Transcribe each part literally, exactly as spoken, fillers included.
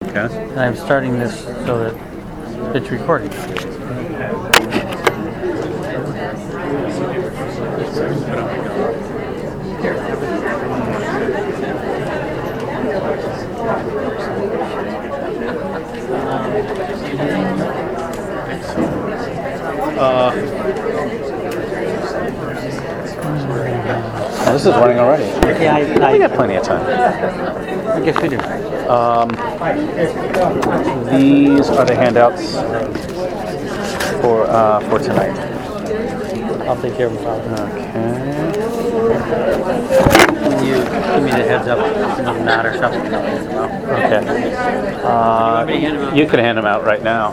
Okay. And I'm starting this so that it's recording. Uh, oh, this is running already. Yeah, I, I, We got plenty of time. I guess we do. Um, these are the handouts for uh, for tonight. I'll take care of them. Okay. When you give me the heads up, if you need not or something, I'll hand them out. Okay. Uh, you could hand them out right now.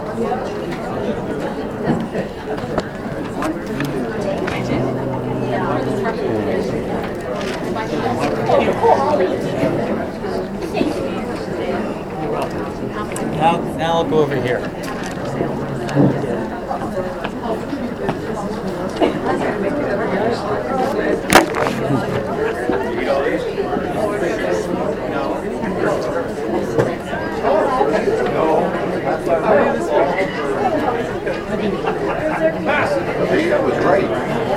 Now, now I'll go over here. That was great.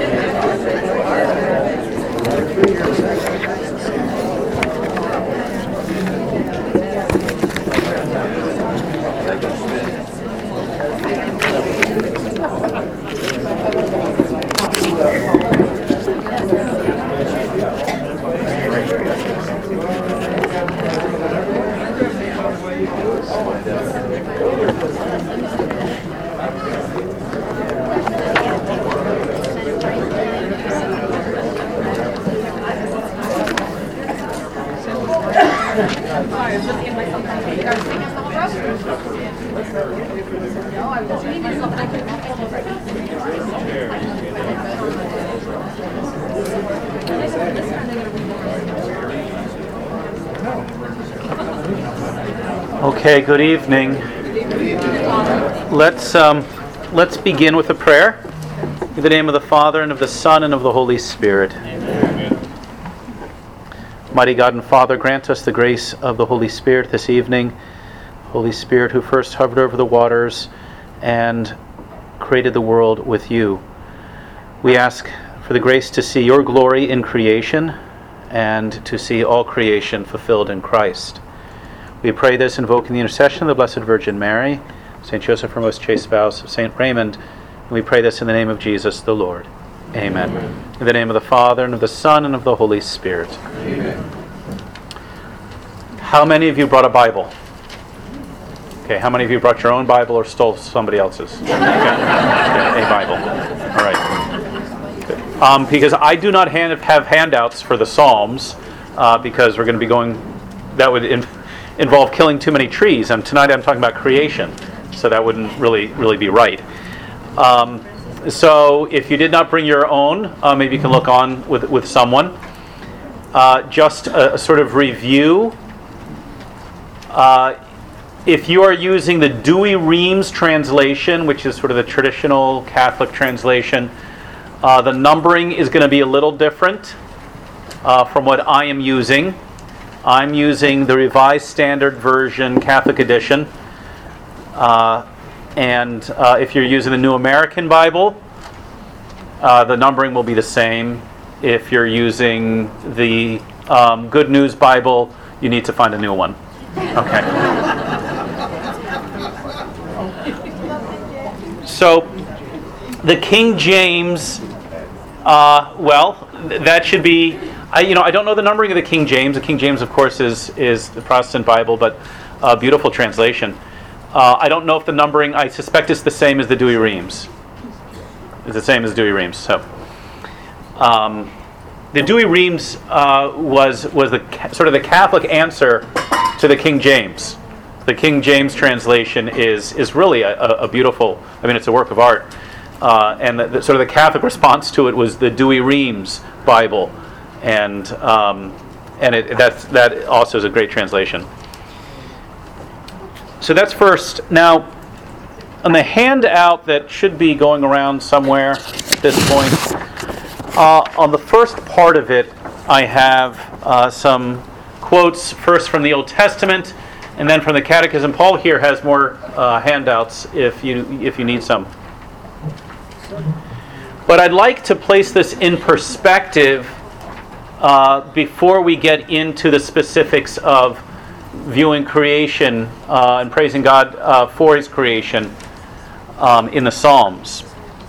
Okay, good evening. Let's um, let's begin with a prayer. In the name of the Father, and of the Son, and of the Holy Spirit. Amen. Mighty God and Father, grant us the grace of the Holy Spirit this evening. Holy Spirit, who first hovered over the waters and created the world with you. We ask for the grace to see your glory in creation and to see all creation fulfilled in Christ. We pray this invoking the intercession of the Blessed Virgin Mary, Saint Joseph, her most chaste spouse, Saint Raymond, and we pray this in the name of Jesus the Lord. Amen. Amen. In the name of the Father, and of the Son, and of the Holy Spirit. Amen. How many of you brought a Bible? Okay, how many of you brought your own Bible or stole somebody else's? Okay. Okay, a Bible. All right. Good. Um, because I do not hand, have handouts for the Psalms, uh, because we're going to be going, that would in, involve killing too many trees, and tonight I'm talking about creation, so that wouldn't really, really be right. Um, so if you did not bring your own, uh, maybe you can look on with, with someone. Uh, just a, a sort of review. Uh, if you are using the Douay-Rheims translation, which is sort of the traditional Catholic translation, uh, the numbering is going to be a little different uh, from what I am using. I'm using the Revised Standard Version Catholic Edition. Uh, and uh, if you're using the New American Bible, uh, the numbering will be the same. If you're using the um, Good News Bible, you need to find a new one. Okay. So, the King James, uh, well, th- that should be, I, you know, I don't know the numbering of the King James. The King James, of course, is is the Protestant Bible, but a beautiful translation. Uh, I don't know if the numbering, I suspect it's the same as the Douay-Rheims. It's the same as Douay-Rheims. So, um, the Douay-Rheims uh, was was the sort of the Catholic answer to the King James. The King James translation is is really a, a beautiful, I mean, it's a work of art. Uh, and the, the, sort of the Catholic response to it was the Douay-Rheims Bible. And um, and it, that's, that also is a great translation. So that's first. Now, on the handout that should be going around somewhere at this point, uh, on the first part of it, I have uh, some quotes, first from the Old Testament, And then from the Catechism, Paul here has more uh, handouts if you if you need some. But I'd like to place this in perspective uh, before we get into the specifics of viewing creation uh, and praising God uh, for His creation um, in the Psalms.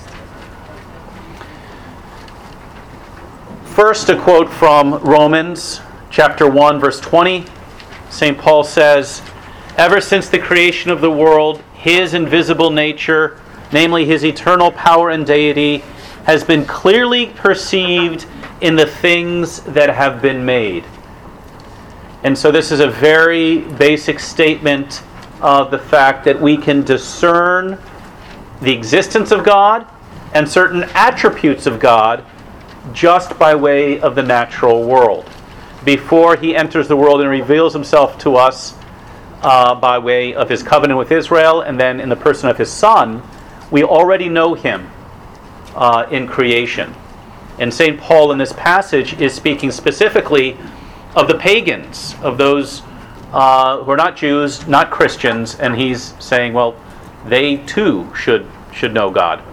First, a quote from Romans chapter one, verse twenty. Saint Paul says, "Ever since the creation of the world, His invisible nature, namely His eternal power and deity, has been clearly perceived in the things that have been made." And so this is a very basic statement of the fact that we can discern the existence of God and certain attributes of God just by way of the natural world. Before He enters the world and reveals Himself to us uh, by way of His covenant with Israel, and then in the person of His Son, we already know Him uh, in creation. And Saint Paul in this passage is speaking specifically of the pagans, of those uh, who are not Jews, not Christians, and he's saying, well, they too should should know God.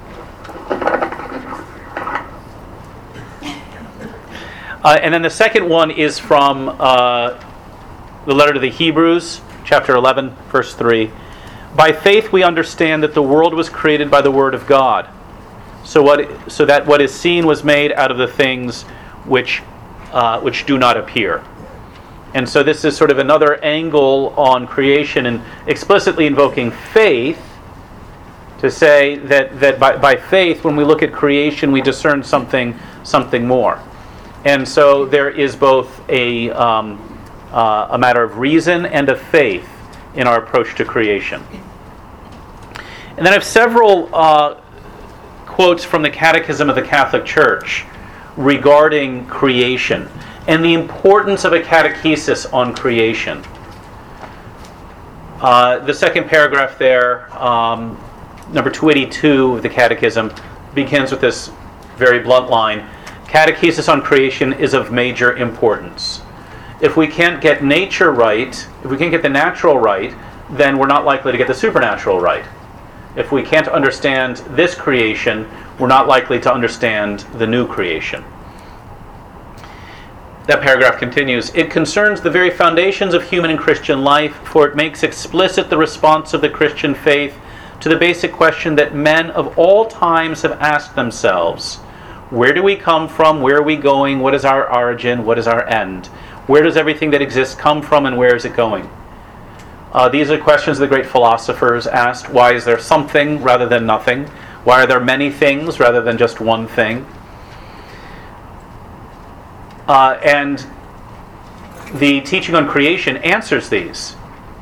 Uh, and then the second one is from uh, the letter to the Hebrews, chapter eleven, verse three. "By faith we understand that the world was created by the word of God, so what so that what is seen was made out of the things which uh, which do not appear." And so this is sort of another angle on creation, and explicitly invoking faith to say that that by, by faith, when we look at creation, we discern something something more. And so there is both a um, uh, a matter of reason and of faith in our approach to creation. And then I have several uh, quotes from the Catechism of the Catholic Church regarding creation and the importance of a catechesis on creation. Uh, the second paragraph there, um, number two eighty-two of the Catechism, begins with this very blunt line: "Catechesis on creation is of major importance. If we can't get nature right, if we can't get the natural right, then we're not likely to get the supernatural right. If we can't understand this creation, we're not likely to understand the new creation." That paragraph continues, "It concerns the very foundations of human and Christian life, for it makes explicit the response of the Christian faith to the basic question that men of all times have asked themselves: where do we come from? Where are we going? What is our origin? What is our end? Where does everything that exists come from, and where is it going?" Uh, these are questions the great philosophers asked. Why is there something rather than nothing? Why are there many things rather than just one thing? Uh, and the teaching on creation answers these.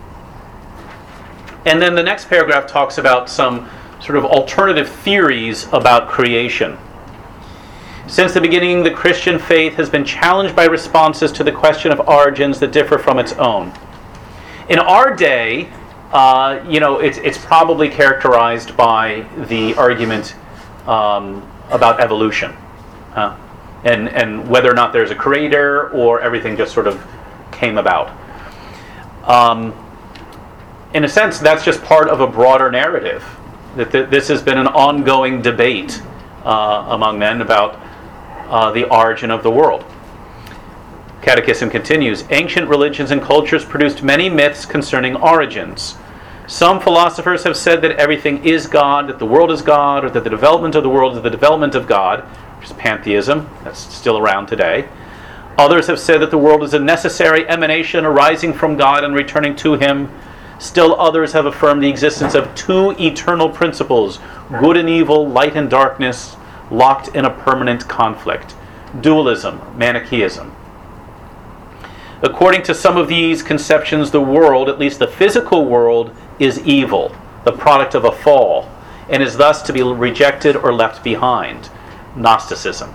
And then the next paragraph talks about some sort of alternative theories about creation. "Since the beginning, the Christian faith has been challenged by responses to the question of origins that differ from its own. In our day, uh, you know, it's, it's probably characterized by the argument um, about evolution, huh? and and whether or not there's a creator or everything just sort of came about. Um, in a sense, that's just part of a broader narrative. That th- this has been an ongoing debate uh, among men about Uh, the origin of the world. Catechism continues, "Ancient religions and cultures produced many myths concerning origins. Some philosophers have said that everything is God, that the world is God, or that the development of the world is the development of God," which is pantheism. That's still around today. "Others have said that the world is a necessary emanation arising from God and returning to Him. Still others have affirmed the existence of two eternal principles, good and evil, light and darkness, locked in a permanent conflict. Dualism, Manichaeism. According to some of these conceptions, the world, at least the physical world, is evil, the product of a fall, and is thus to be rejected or left behind. Gnosticism."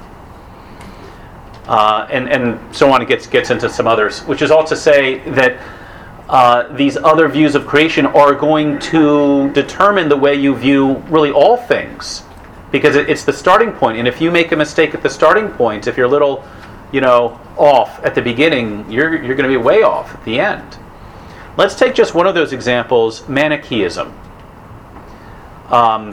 Uh, and, and so on, it gets, gets into some others, which is all to say that uh, these other views of creation are going to determine the way you view really all things. Because it's the starting point, and if you make a mistake at the starting point, if you're a little, you know, off at the beginning, you're you're going to be way off at the end. Let's take just one of those examples, Manichaeism. Um,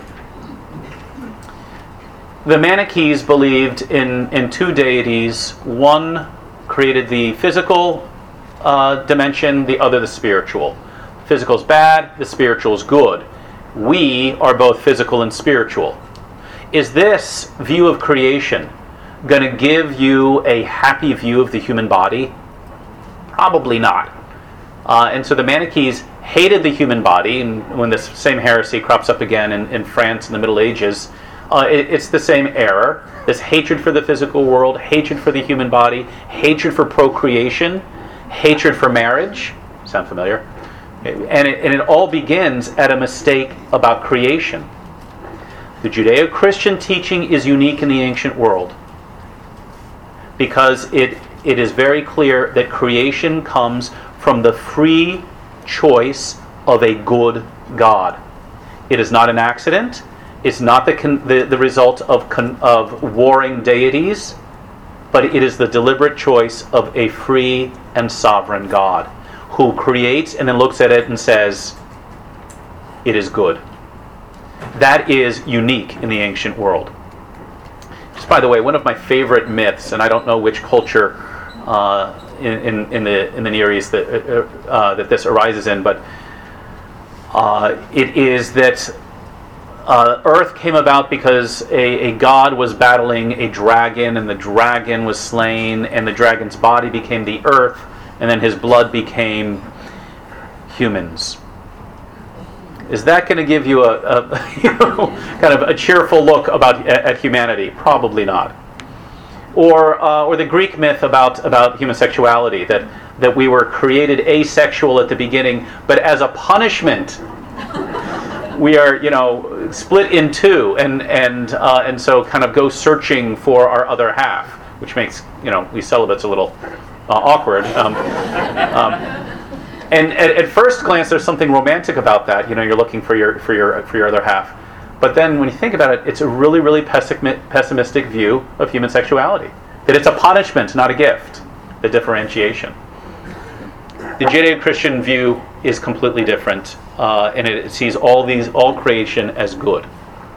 the Manichaees believed in, in two deities. One created the physical uh, dimension, the other the spiritual. Physical is bad, the spiritual is good. We are both physical and spiritual. Is this view of creation going to give you a happy view of the human body? Probably not. Uh, and so the Manichaees hated the human body, and when this same heresy crops up again in, in France in the Middle Ages, uh, it, it's the same error. This hatred for the physical world, hatred for the human body, hatred for procreation, hatred for marriage. Sound familiar? And it, and it all begins at a mistake about creation. The Judeo-Christian teaching is unique in the ancient world because it it is very clear that creation comes from the free choice of a good God. It is not an accident. It's not the con- the, the result of con- of warring deities, but it is the deliberate choice of a free and sovereign God who creates and then looks at it and says, it is good. That is unique in the ancient world. Just by the way, one of my favorite myths, and I don't know which culture uh, in, in, in the in the Near East that uh, uh, that this arises in, but uh, it is that uh, Earth came about because a, a god was battling a dragon, and the dragon was slain, and the dragon's body became the earth, and then his blood became humans. Is that going to give you a, a you know, kind of a cheerful look about at, at humanity? Probably not. Or uh, or the Greek myth about, about homosexuality, that, that we were created asexual at the beginning, but as a punishment, we are you know split in two, and and uh, and so kind of go searching for our other half, which makes you know we celibates a little uh, awkward. Um, um, And at, at first glance, there's something romantic about that. You know, you're looking for your for your for your other half. But then, when you think about it, it's a really, really pessim- pessimistic view of human sexuality. That it's a punishment, not a gift. The differentiation. The Judeo-Christian view is completely different, uh, and it sees all these all creation as good.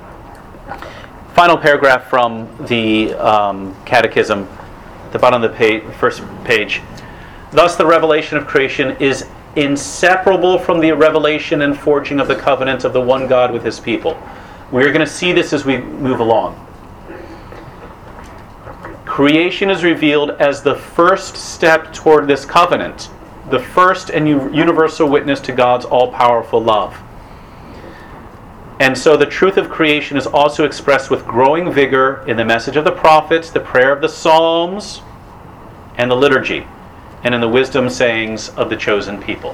Final paragraph from the um, Catechism, at the bottom of the page, first page. Thus, the revelation of creation is inseparable from the revelation and forging of the covenant of the one God with his people. We're going to see this as we move along. Creation is revealed as the first step toward this covenant, the first and universal witness to God's all-powerful love. And so the truth of creation is also expressed with growing vigor in the message of the prophets, the prayer of the Psalms, and the liturgy, and in the wisdom sayings of the chosen people.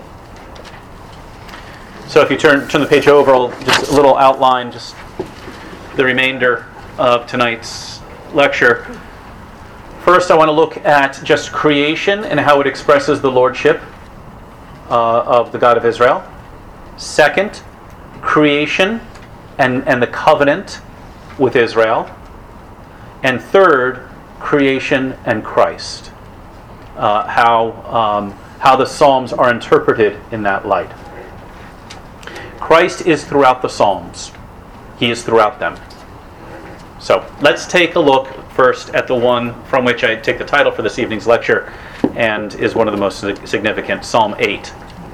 So if you turn turn the page over, I'll just a little outline, just the remainder of tonight's lecture. First, I want to look at just creation and how it expresses the lordship uh, of the God of Israel. Second, creation and, and the covenant with Israel. And third, creation and Christ. Uh, how um, how the Psalms are interpreted in that light. Christ is throughout the Psalms. He is throughout them. So let's take a look first at the one from which I take the title for this evening's lecture, and is one of the most significant, Psalm eight.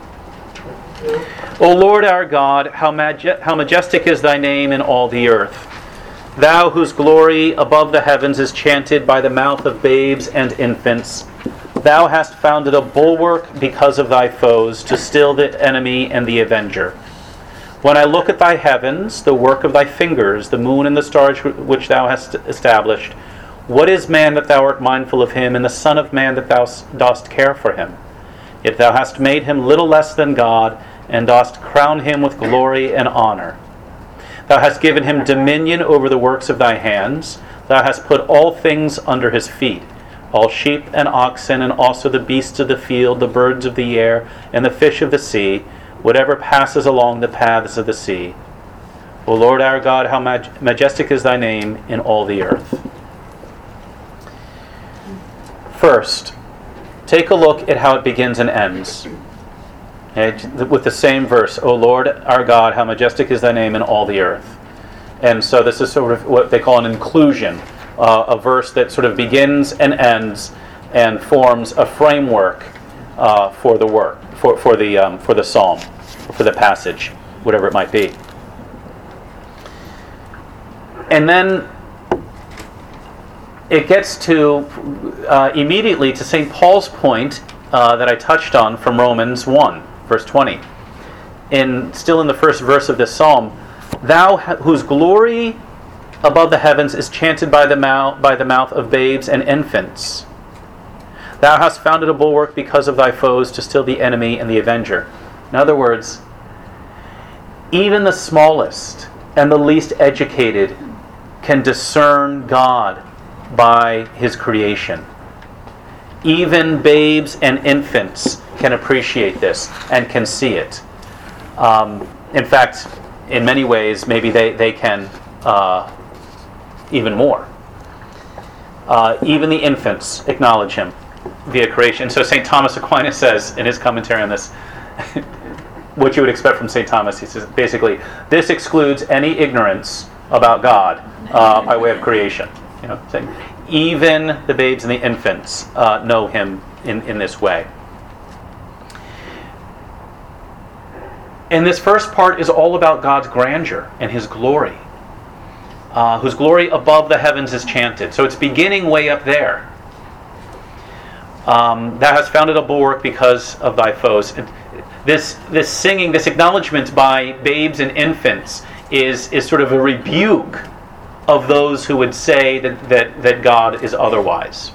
O Lord our God, how, maj- how majestic is thy name in all the earth. Thou whose glory above the heavens is chanted by the mouth of babes and infants. Thou hast founded a bulwark because of thy foes, to still the enemy and the avenger. When I look at thy heavens, the work of thy fingers, the moon and the stars which thou hast established, what is man that thou art mindful of him, and the son of man that thou dost care for him? Yet thou hast made him little less than God, and dost crown him with glory and honor. Thou hast given him dominion over the works of thy hands. Thou hast put all things under his feet, all sheep and oxen, and also the beasts of the field, the birds of the air, and the fish of the sea, whatever passes along the paths of the sea. O Lord our God, how maj- majestic is thy name in all the earth. First, take a look at how it begins and ends. Okay, with the same verse, O Lord our God, how majestic is thy name in all the earth. And so this is sort of what they call an inclusion, uh, a verse that sort of begins and ends and forms a framework uh, for the work, for, for the um, for the psalm, for the passage, whatever it might be. And then it gets to uh, immediately to Saint Paul's point uh, that I touched on from Romans one, verse twenty. In still in the first verse of this psalm, thou whose glory above the heavens is chanted by the mouth by the mouth of babes and infants. Thou hast founded a bulwark because of thy foes to still the enemy and the avenger. In other words, even the smallest and the least educated can discern God by his creation. Even babes and infants can appreciate this and can see it. Um, in fact, in many ways, maybe they, they can uh, even more. Uh, even the infants acknowledge him via creation. So Saint Thomas Aquinas says in his commentary on this, what you would expect from Saint Thomas, he says basically, this excludes any ignorance about God uh, by way of creation. You know, saying even the babes and the infants uh, know him in, in this way. And this first part is all about God's grandeur and his glory, uh, whose glory above the heavens is chanted. So it's beginning way up there. Um, thou hast founded a bulwark because of thy foes. And this this singing, this acknowledgement by babes and infants is, is sort of a rebuke of those who would say that, that, that God is otherwise.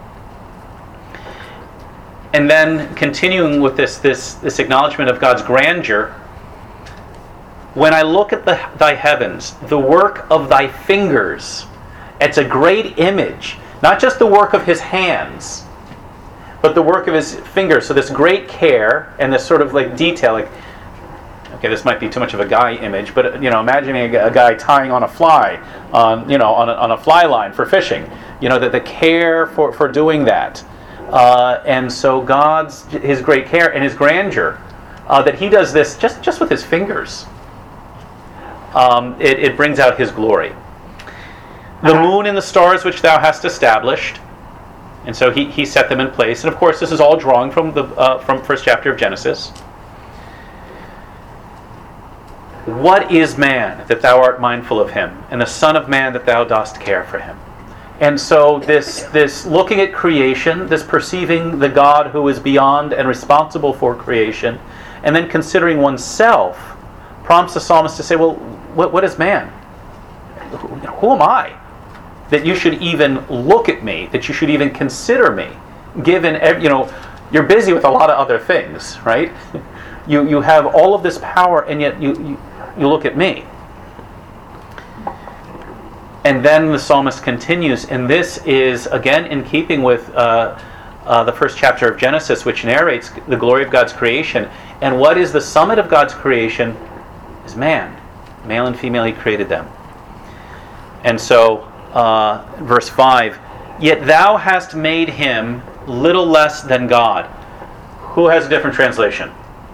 And then continuing with this, this, this acknowledgement of God's grandeur, when I look at the, thy heavens, the work of thy fingers, it's a great image, not just the work of his hands, but the work of his fingers. So this great care and this sort of like detail, like, okay, this might be too much of a guy image, but you know, imagining a, a guy tying on a fly, on you know, on a, on a fly line for fishing. You know, that the care for, for doing that, uh, and so God's his great care and his grandeur, uh, that he does this just, just with his fingers. Um, it, it brings out his glory. The moon and the stars which thou hast established, and so he, he set them in place. And of course, this is all drawing from the uh, from first chapter of Genesis. What is man that thou art mindful of him, and the son of man that thou dost care for him? And so this this looking at creation, this perceiving the God who is beyond and responsible for creation, and then considering oneself, prompts the psalmist to say, well, what, what is man? Who, who am I that you should even look at me, that you should even consider me, given, you know, you're busy with a lot of other things, right? You you have all of this power, and yet you, you, you look at me. And then the psalmist continues, and this is, again, in keeping with uh, uh, the first chapter of Genesis, which narrates the glory of God's creation. And what is the summit of God's creation is man. Male and female, he created them. And so, uh, verse five, yet thou hast made him little less than God. Who has a different translation?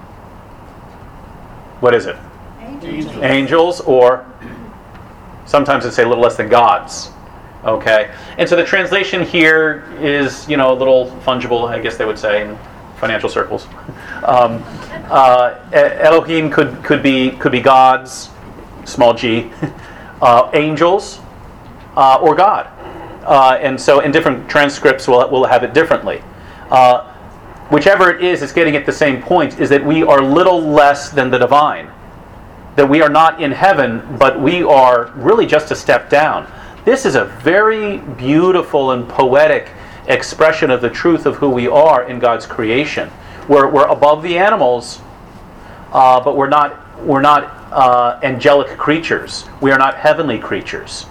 What is it? Angels. Angels, or sometimes it'd say little less than gods. Okay? And so the translation here is, you know, a little fungible, I guess they would say, in financial circles. Um, uh, Elohim could, could be could be gods, small g, uh, angels, uh, or God. Uh, and so in different transcripts we'll, we'll have it differently. Uh, whichever it is, it's getting at the same point, is that we are little less than the divine. That we are not in heaven, but we are really just a step down. This is a very beautiful and poetic expression of the truth of who we are in God's creation. We're, we're above the animals, uh, but we're not, we're not uh, angelic creatures. We are not heavenly creatures.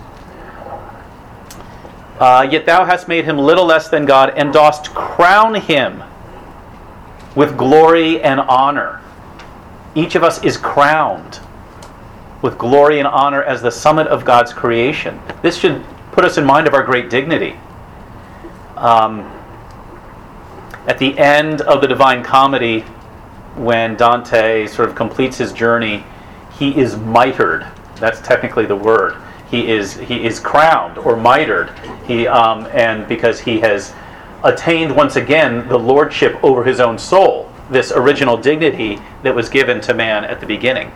Uh, yet thou hast made him little less than God, and dost crown him with glory and honor. Each of us is crowned with glory and honor as the summit of God's creation. This should put us in mind of our great dignity. Um, at the end of the Divine Comedy, when Dante sort of completes his journey, he is mitred. That's technically the word. He is he is crowned or mitred. He um, and because he has attained once again the lordship over his own soul, this original dignity that was given to man at the beginning.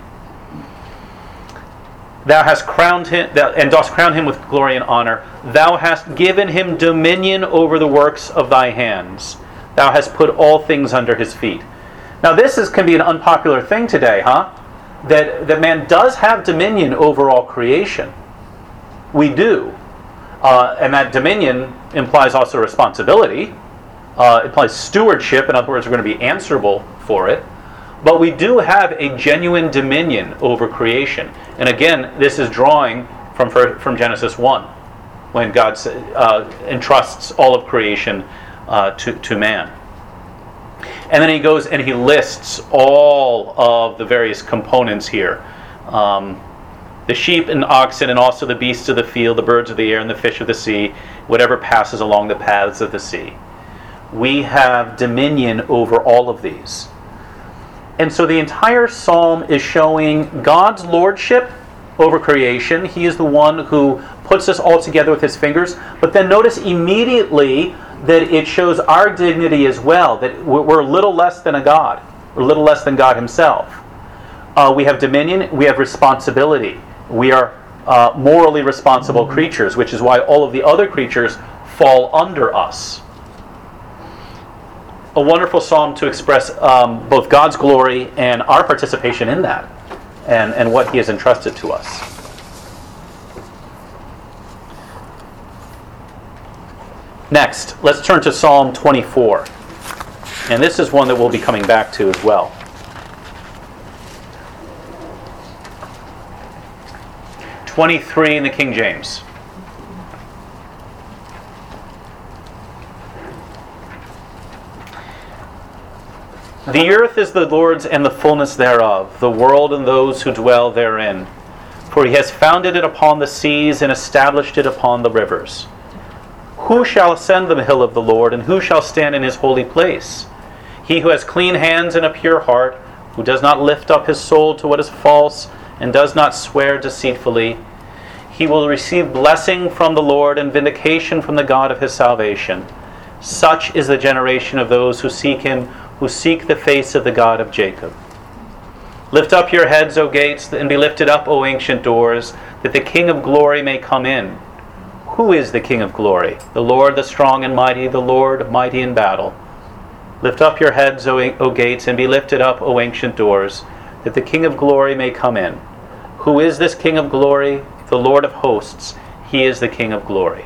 Thou hast crowned him, thou, and dost crown him with glory and honor. Thou hast given him dominion over the works of thy hands. Thou hast put all things under his feet. Now this is can be an unpopular thing today, huh? That that man does have dominion over all creation. We do. Uh, and that dominion implies also responsibility. Uh, it implies stewardship. In other words, we're going to be answerable for it. But we do have a genuine dominion over creation. And again, this is drawing from from Genesis one, when God uh, entrusts all of creation uh, to, to man. And then he goes and he lists all of the various components here. Um, the sheep and oxen and also the beasts of the field, the birds of the air and the fish of the sea, whatever passes along the paths of the sea. We have dominion over all of these. And so the entire psalm is showing God's lordship over creation. He is the one who puts us all together with his fingers. But then notice immediately that it shows our dignity as well, that we're a little less than a God. We're a little less than God himself. Uh, we have dominion, we have responsibility. We are uh, morally responsible creatures, which is why all of the other creatures fall under us. A wonderful psalm to express um, both God's glory and our participation in that, and, and what he has entrusted to us. Next, let's turn to Psalm twenty-four. And this is one that we'll be coming back to as well. twenty-three in the King James. The earth is the Lord's and the fullness thereof, the world and those who dwell therein. For he has founded it upon the seas and established it upon the rivers. Who shall ascend the hill of the Lord, and who shall stand in his holy place? He who has clean hands and a pure heart, who does not lift up his soul to what is false, and does not swear deceitfully. He will receive blessing from the Lord and vindication from the God of his salvation. Such is the generation of those who seek him, who seek the face of the God of Jacob. Lift up your heads, O gates, and be lifted up, O ancient doors, that the King of glory may come in. Who is the King of glory? The Lord, the strong and mighty, the Lord, mighty in battle. Lift up your heads, O, o gates, and be lifted up, O ancient doors, that the King of glory may come in. Who is this King of glory? The Lord of hosts. He is the King of glory.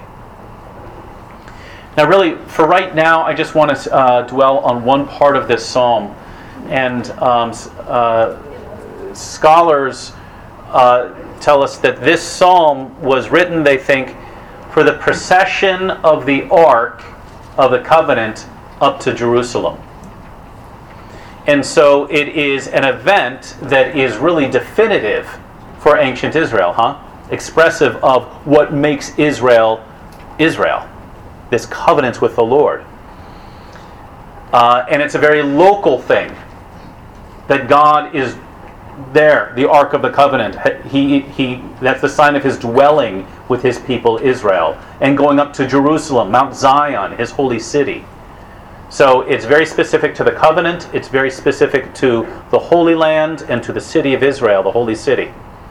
Now really, for right now, I just want to uh, dwell on one part of this psalm. And um, uh, scholars uh, tell us that this psalm was written, they think, for the procession of the Ark of the Covenant up to Jerusalem. And so it is an event that is really definitive for ancient Israel, huh? Expressive of what makes Israel Israel. This covenant with the Lord. Uh, and it's a very local thing. That God is there, the Ark of the Covenant. He, he, that's the sign of his dwelling with his people Israel. And going up to Jerusalem, Mount Zion, his holy city. So it's very specific to the covenant. It's very specific to the Holy Land and to the city of Israel, the holy city.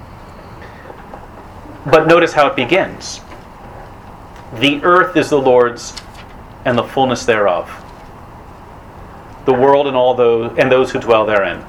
But notice how it begins. The earth is the Lord's and the fullness thereof, the world and all those and those who dwell therein.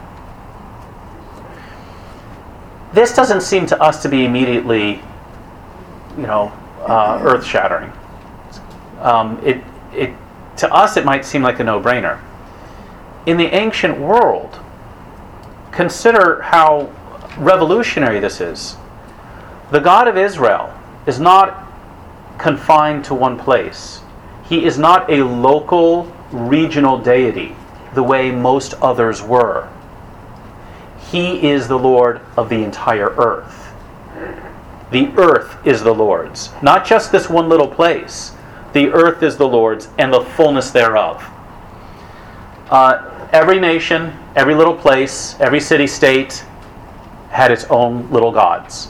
This doesn't seem to us to be immediately, you know, uh, earth-shattering. Um, it, it, to us, it might seem like a no-brainer. In the ancient world, consider how revolutionary this is. The God of Israel is not confined to one place. He is not a local, regional deity the way most others were. He is the Lord of the entire earth. The earth is the Lord's. Not just this one little place. The earth is the Lord's and the fullness thereof. Uh, every nation, every little place, every city-state had its own little gods.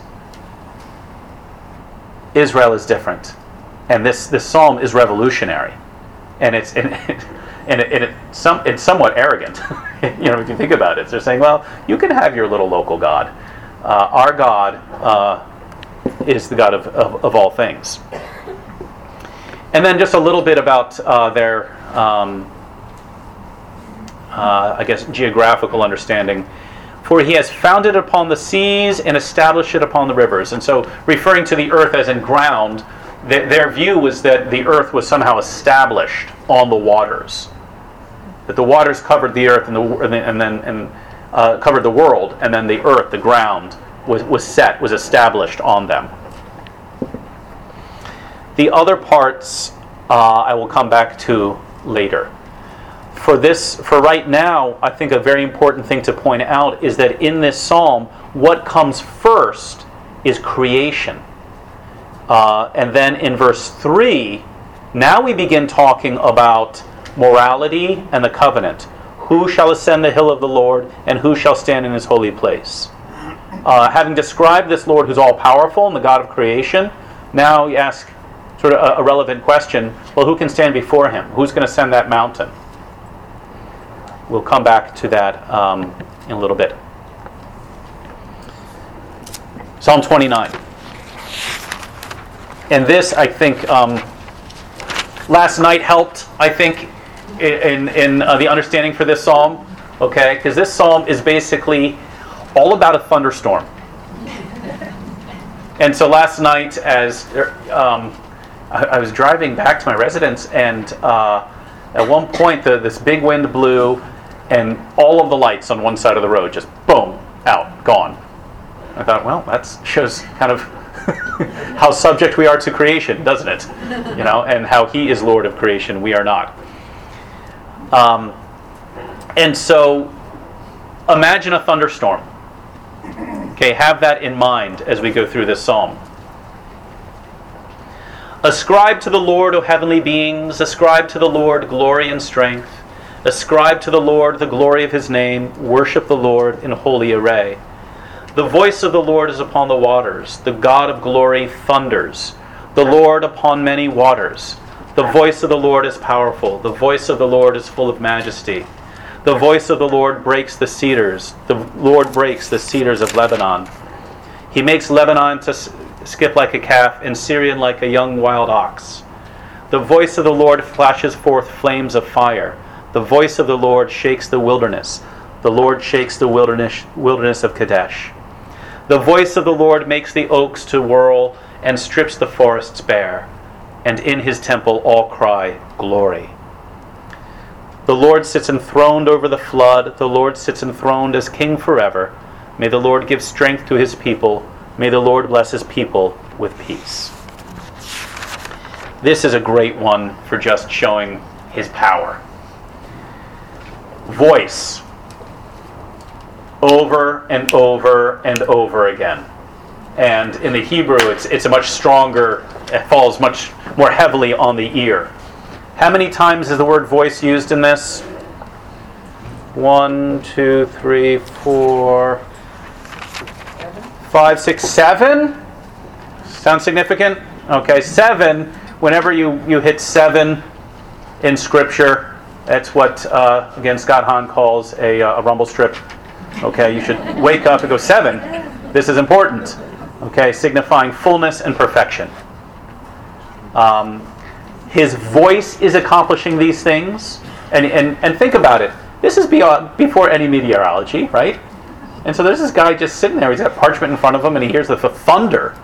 Israel is different. And this, this psalm is revolutionary. And it's and, and, it, and it, some, it's somewhat arrogant. You know, if you think about it. They're saying, well, you can have your little local God. Uh, our God uh, is the God of, of, of all things. And then just a little bit about uh, their, um, uh, I guess, geographical understanding. For he has founded it upon the seas and established it upon the rivers. And so, referring to the earth as in ground, th- their view was that the earth was somehow established on the waters. That the waters covered the earth and, the, and then and, uh, covered the world, and then the earth, the ground, was, was set, was established on them. The other parts uh, I will come back to later. For this, for right now, I think a very important thing to point out is that in this psalm, what comes first is creation. Uh, and then in verse three, now we begin talking about morality and the covenant. Who shall ascend the hill of the Lord, and who shall stand in his holy place? Uh, having described this Lord who's all-powerful and the God of creation, now you ask sort of a, a relevant question, well, who can stand before him? Who's going to ascend that mountain? We'll come back to that um, in a little bit. Psalm twenty-nine. And this, I think, um, last night helped, I think, in, in uh, the understanding for this psalm. Okay? Because this psalm is basically all about a thunderstorm. And so last night, as um, I, I was driving back to my residence, and uh, at one point, the, this big wind blew, and all of the lights on one side of the road just boom, out, gone. I thought, well, that shows kind of how subject we are to creation, doesn't it? You know, and how he is Lord of creation, we are not. Um, and so, imagine a thunderstorm. Okay, have that in mind as we go through this psalm. Ascribe to the Lord, O heavenly beings, ascribe to the Lord glory and strength. Ascribe to the Lord the glory of his name. Worship the Lord in holy array. The voice of the Lord is upon the waters. The God of glory thunders. The Lord upon many waters. The voice of the Lord is powerful. The voice of the Lord is full of majesty. The voice of the Lord breaks the cedars. The Lord breaks the cedars of Lebanon. He makes Lebanon to skip like a calf, and Syrian like a young wild ox. The voice of the Lord flashes forth flames of fire. The voice of the Lord shakes the wilderness. The Lord shakes the wilderness, wilderness of Kadesh. The voice of the Lord makes the oaks to whirl and strips the forests bare. And in his temple all cry, glory. The Lord sits enthroned over the flood. The Lord sits enthroned as king forever. May the Lord give strength to his people. May the Lord bless his people with peace. This is a great one for just showing his power. Voice. Over and over and over again. And in the Hebrew, it's it's a much stronger, it falls much more heavily on the ear. How many times is the word voice used in this? One, two, three, four, five, six, seven? Sound significant? Okay, seven. Whenever you, you hit seven in Scripture, that's what, uh, again, Scott Hahn calls a, uh, a rumble strip. Okay, you should wake up and go, seven. This is important. Okay, signifying fullness and perfection. Um, his voice is accomplishing these things. And, and, and think about it. This is beyond, before any meteorology, right? And so there's this guy just sitting there. He's got parchment in front of him, and he hears the, the thunder.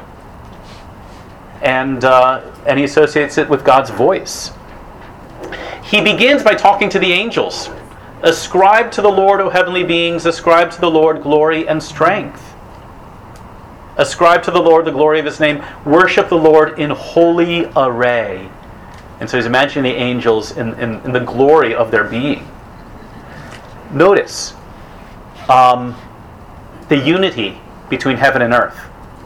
And, uh, and he associates it with God's voice. He begins by talking to the angels. Ascribe to the Lord, O heavenly beings. Ascribe to the Lord glory and strength. Ascribe to the Lord the glory of his name. Worship the Lord in holy array. And so he's imagining the angels in, in, in the glory of their being. Notice um, the unity between heaven and earth.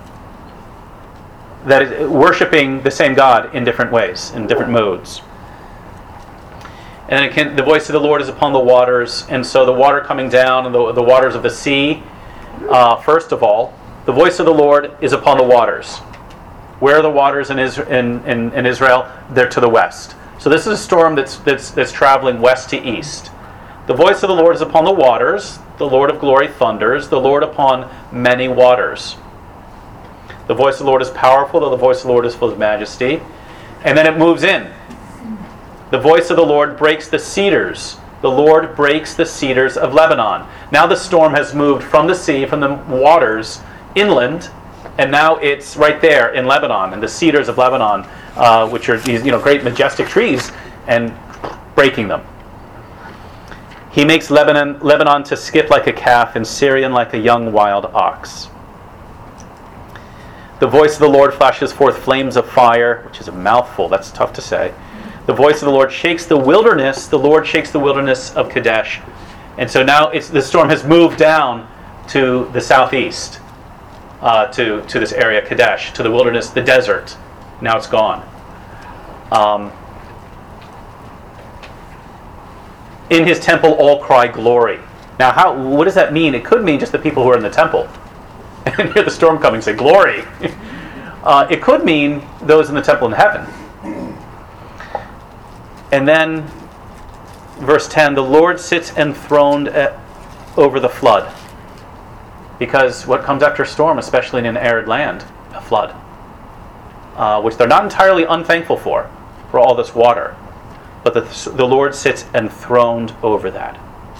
That is, worshiping the same God in different ways, in different modes. And then it can, the voice of the Lord is upon the waters, and so the water coming down, and the, the waters of the sea, uh, first of all, the voice of the Lord is upon the waters. Where are the waters in, Is- in, in, in Israel? They're to the west. So this is a storm that's, that's, that's traveling west to east. The voice of the Lord is upon the waters. The Lord of glory thunders. The Lord upon many waters. The voice of the Lord is powerful, though the voice of the Lord is full of majesty. And then it moves in. The voice of the Lord breaks the cedars. The Lord breaks the cedars of Lebanon. Now the storm has moved from the sea, from the waters, inland, and now it's right there in Lebanon, and the cedars of Lebanon, uh, which are these, you know, great majestic trees, and breaking them. He makes Lebanon, Lebanon to skip like a calf, and Syrian like a young wild ox. The voice of the Lord flashes forth flames of fire, which is a mouthful, that's tough to say. The voice of the Lord shakes the wilderness. The Lord shakes the wilderness of Kadesh. And so now it's, the storm has moved down to the southeast, uh, to, to this area, Kadesh, to the wilderness, the desert. Now it's gone. Um, in his temple all cry glory. Now, how? What does that mean? It could mean just the people who are in the temple. And hear the storm coming say, glory. uh, it could mean those in the temple in heaven. And then, verse ten, the Lord sits enthroned at, over the flood. Because what comes after a storm, especially in an arid land? A flood. Uh, which they're not entirely unthankful for, for all this water. But the, the Lord sits enthroned over that.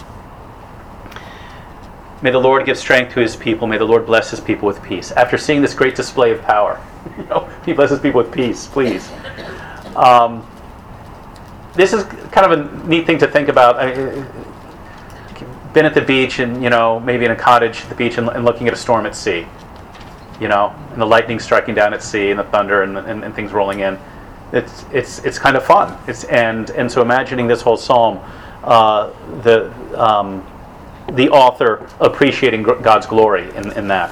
May the Lord give strength to his people. May the Lord bless his people with peace. After seeing this great display of power, you know, he blesses people with peace, please. Um, this is kind of a neat thing to think about. I mean, been at the beach and, you know, maybe in a cottage at the beach and, and looking at a storm at sea. You know, and the lightning striking down at sea and the thunder and, and, and things rolling in. It's it's it's kind of fun. It's and and so imagining this whole psalm, uh, the um, the author appreciating God's glory in, in that.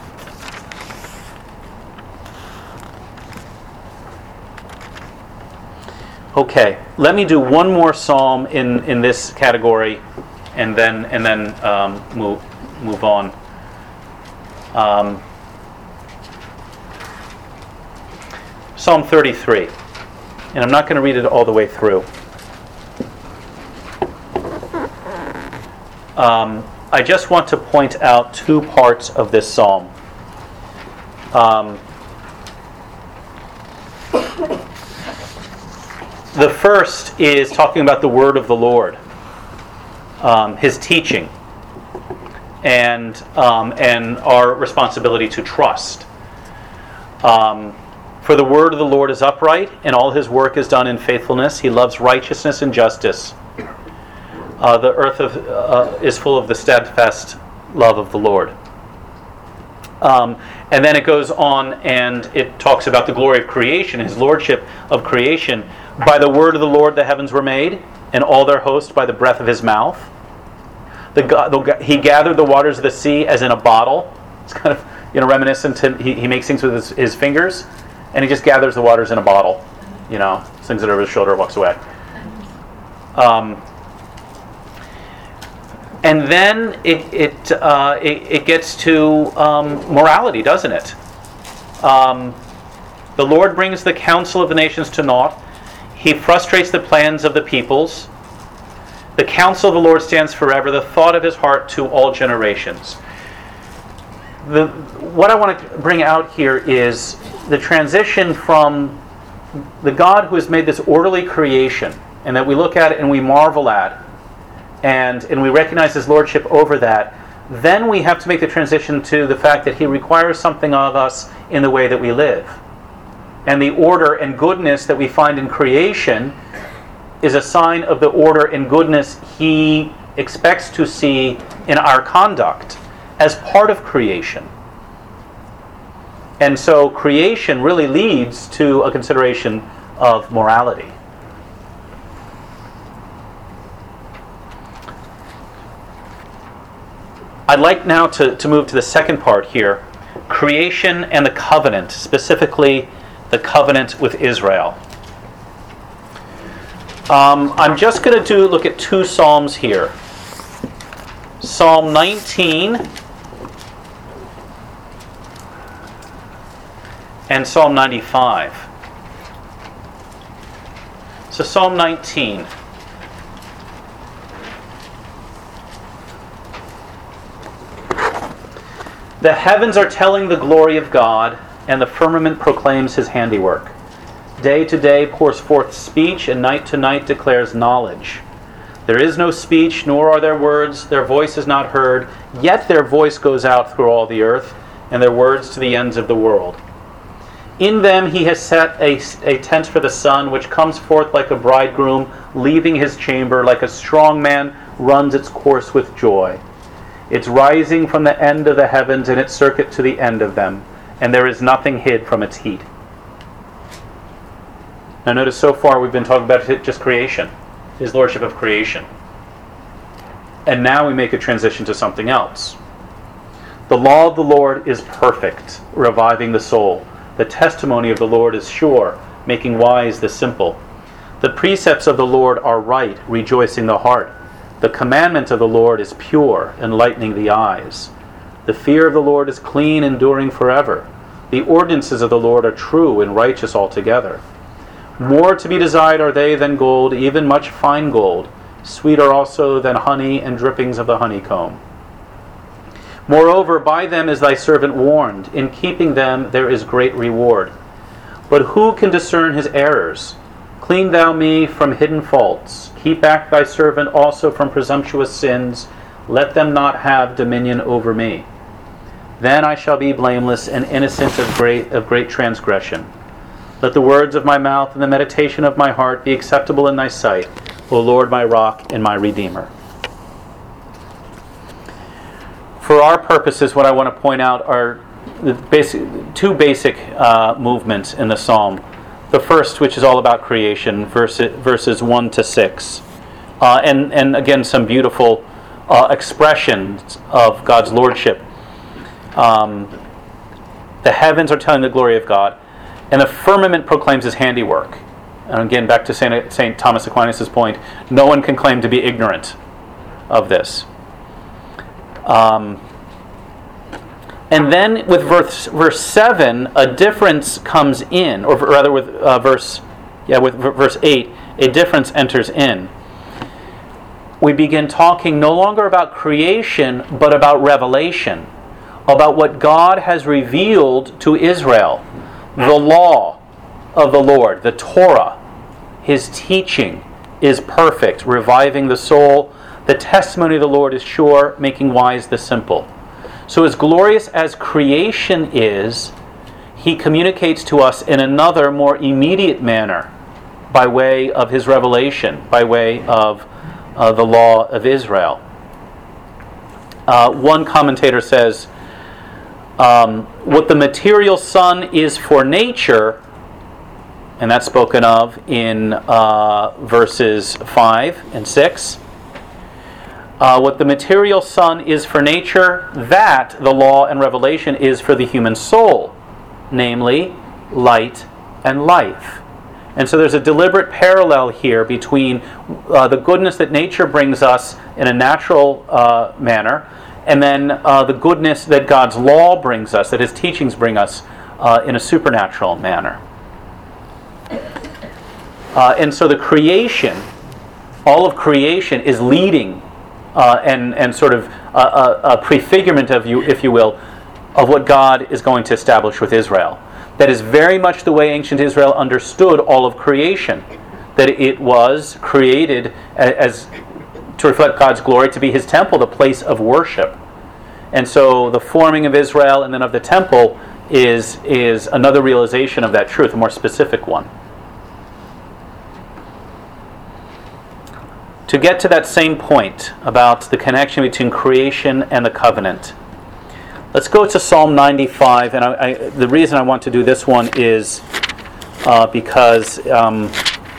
Okay, let me do one more psalm in, in this category, and then and then um, move move on. Um, Psalm thirty-three, and I'm not going to read it all the way through. Um, I just want to point out two parts of this psalm. Um, the first is talking about the word of the Lord, um, his teaching, and um, and our responsibility to trust. Um, For the word of the Lord is upright, and all his work is done in faithfulness. He loves righteousness and justice. Uh, the earth of, uh, is full of the steadfast love of the Lord. Um, and then it goes on and it talks about the glory of creation, his lordship of creation. By the word of the Lord the heavens were made, and all their host by the breath of his mouth. The, the, he gathered the waters of the sea as in a bottle. It's kind of, you know, reminiscent to, he, he makes things with his, his fingers. And he just gathers the waters in a bottle, you know, slings it over his shoulder, walks away. Um, and then it it, uh, it it gets to um, morality, doesn't it? Um, the Lord brings the counsel of the nations to naught. He frustrates the plans of the peoples. The counsel of the Lord stands forever, the thought of his heart to all generations. The, what I want to bring out here is the transition from the God who has made this orderly creation, and that we look at it and we marvel at, and, and we recognize his lordship over that. Then we have to make the transition to the fact that he requires something of us in the way that we live. And the order and goodness that we find in creation is a sign of the order and goodness he expects to see in our conduct as part of creation. And so creation really leads to a consideration of morality. I'd like now to, to move to the second part here. Creation and the covenant, specifically the covenant with Israel. Um, I'm just going to do look at two psalms here. Psalm nineteen and Psalm ninety-five. So Psalm nineteen. The heavens are telling the glory of God, and the firmament proclaims his handiwork. Day to day pours forth speech, and night to night declares knowledge. There is no speech, nor are there words. Their voice is not heard, yet their voice goes out through all the earth, and their words to the ends of the world. In them he has set a, a tent for the sun, which comes forth like a bridegroom, leaving his chamber, like a strong man runs its course with joy. Its rising from the end of the heavens, and its circuit to the end of them, and there is nothing hid from its heat. Now notice so far we've been talking about just creation, his lordship of creation. And now we make a transition to something else. The law of the Lord is perfect, reviving the soul. The testimony of the Lord is sure, making wise the simple. The precepts of the Lord are right, rejoicing the heart. The commandment of the Lord is pure, enlightening the eyes. The fear of the Lord is clean, enduring forever. The ordinances of the Lord are true and righteous altogether. More to be desired are they than gold, even much fine gold. Sweeter also than honey and drippings of the honeycomb. Moreover, by them is thy servant warned. In keeping them there is great reward. But who can discern his errors? Clean thou me from hidden faults. Keep back thy servant also from presumptuous sins. Let them not have dominion over me. Then I shall be blameless and innocent of great of great transgression. Let the words of my mouth and the meditation of my heart be acceptable in thy sight, O Lord, my rock and my redeemer. For our purposes, what I want to point out are the basic, two basic uh, movements in the psalm. The first, which is all about creation, verses, verses one to six. Uh, and, and again, some beautiful uh, expressions of God's lordship. Um, the heavens are telling the glory of God, and the firmament proclaims his handiwork. And again, back to Saint Saint Thomas Aquinas' point, no one can claim to be ignorant of this. Um, and then with verse verse seven, a difference comes in, or rather with uh, verse yeah with v- verse eight, a difference enters in. We begin talking no longer about creation, but about revelation, about what God has revealed to Israel. The law of the Lord, the Torah, his teaching is perfect, reviving the soul. The testimony of the Lord is sure, making wise the simple. So as glorious as creation is, he communicates to us in another, more immediate manner by way of his revelation, by way of uh, the law of Israel. Uh, one commentator says, Um, what the material sun is for nature, and that's spoken of in uh, verses five and six. Uh, what the material sun is for nature, that the law and revelation is for the human soul, namely light and life. And so there's a deliberate parallel here between uh, the goodness that nature brings us in a natural uh, manner, and then uh, the goodness that God's law brings us, that his teachings bring us uh, in a supernatural manner. Uh, and so the creation, all of creation is leading uh, and, and sort of a, a, a prefigurement of you, if you will, of what God is going to establish with Israel. That is very much the way ancient Israel understood all of creation. That it was created as, to reflect God's glory, to be his temple, the place of worship. And so the forming of Israel and then of the temple is, is another realization of that truth, a more specific one. To get to that same point about the connection between creation and the covenant, let's go to Psalm ninety-five. And I, I, the reason I want to do this one is uh, because um,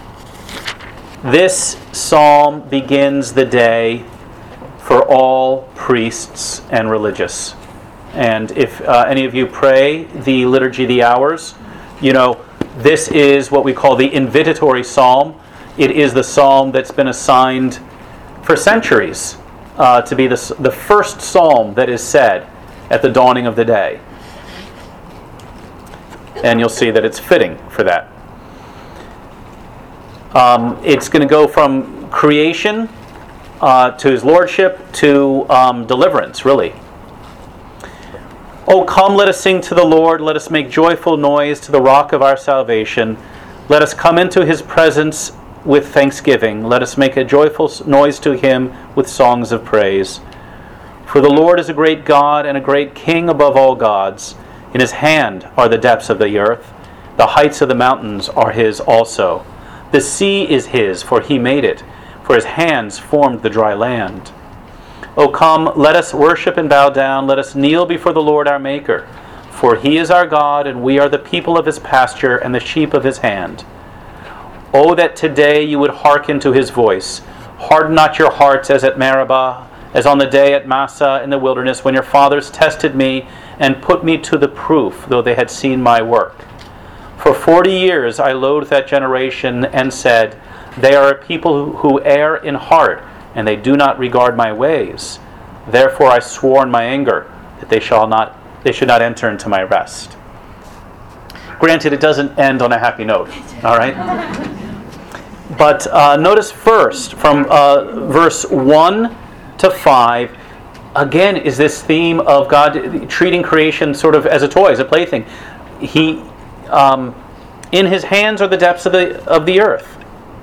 this psalm begins the day for all priests and religious. And if uh, any of you pray the Liturgy of the Hours, you know, this is what we call the invitatory psalm. it is the psalm that's been assigned for centuries uh, to be the, the first psalm that is said at the dawning of the day. And you'll see that it's fitting for that. Um, it's going to go from creation uh, to his lordship to um, deliverance, really. Oh, come, let us sing to the Lord. Let us make joyful noise to the rock of our salvation. Let us come into his presence with thanksgiving. Let us make a joyful noise to him with songs of praise. For the Lord is a great God and a great King above all gods. In his hand are the depths of the earth. The heights of the mountains are his also. The sea is his, for he made it. For his hands formed the dry land. O come, let us worship and bow down. Let us kneel before the Lord our Maker. For he is our God, and we are the people of his pasture and the sheep of his hand. O that today you would hearken to his voice. Harden not your hearts as at Meribah, as on the day at Massah in the wilderness, when your fathers tested me and put me to the proof, though they had seen my work. For forty years I loathed that generation and said, they are a people who, who err in heart, and they do not regard my ways. Therefore I swore in my anger that they shall not, they should not enter into my rest. Granted, it doesn't end on a happy note, all right? But uh, notice first, from uh, verse one to five, again is this theme of God treating creation sort of as a toy, as a plaything. He, um, in his hands are the depths of the of the earth.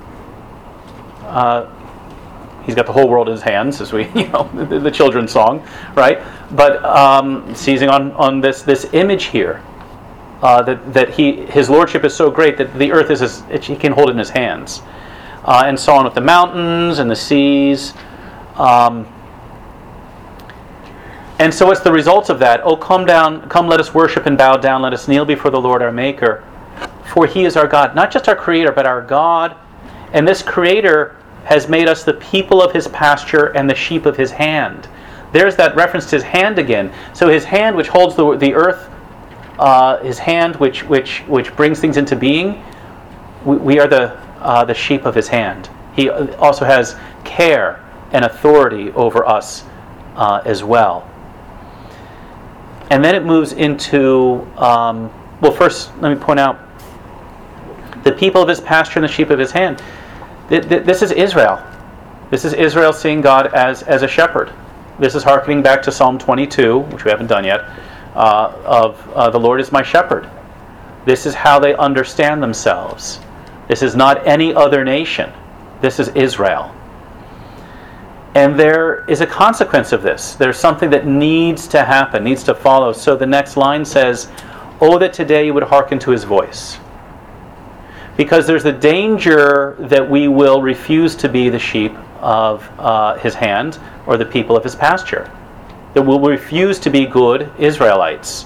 Uh, he's got the whole world in his hands, as we, you know, the, the children's song, right? But um, seizing on on this this image here, uh, that that he his lordship is so great that the earth is his, he can hold it in his hands, uh, and so on with the mountains and the seas. Um, And so it's the results of that. Oh, come down, come let us worship and bow down. Let us kneel before the Lord our Maker. For he is our God, not just our Creator, but our God. And this Creator has made us the people of his pasture and the sheep of his hand. There's that reference to his hand again. So his hand which holds the, the earth, uh, his hand which which which brings things into being, we, we are the uh, the sheep of his hand. He also has care and authority over us uh, as well. And then it moves into, um, well, first let me point out, the people of his pasture and the sheep of his hand. Th- th- this is Israel. This is Israel seeing God as, as a shepherd. This is hearkening back to Psalm twenty-two, which we haven't done yet, uh, of uh, the Lord is my shepherd. This is how they understand themselves. This is not any other nation. This is Israel. And there is a consequence of this. There's something that needs to happen, needs to follow. So the next line says, oh, that today you would hearken to his voice. Because there's a danger that we will refuse to be the sheep of uh, his hand or the people of his pasture. That we'll refuse to be good Israelites.